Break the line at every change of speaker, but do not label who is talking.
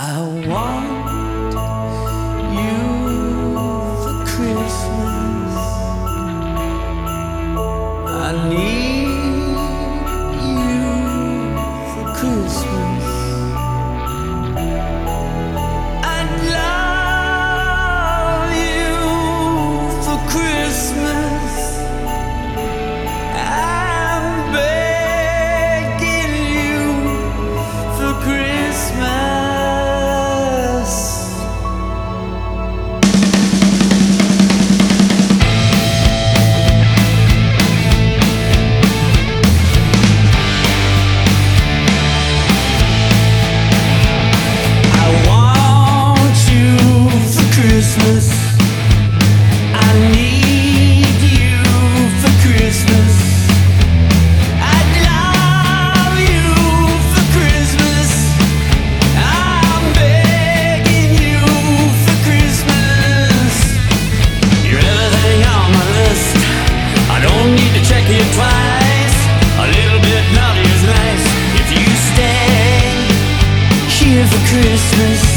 I want you for Christmas. I need you for Christmas. I'd love you for Christmas. I'm begging you for Christmas. Christmas, I need you for Christmas. I'd love you for Christmas. I'm begging you for Christmas. You're everything on my list. I don't need to check it twice. A little bit naughty is nice if you stay here for Christmas.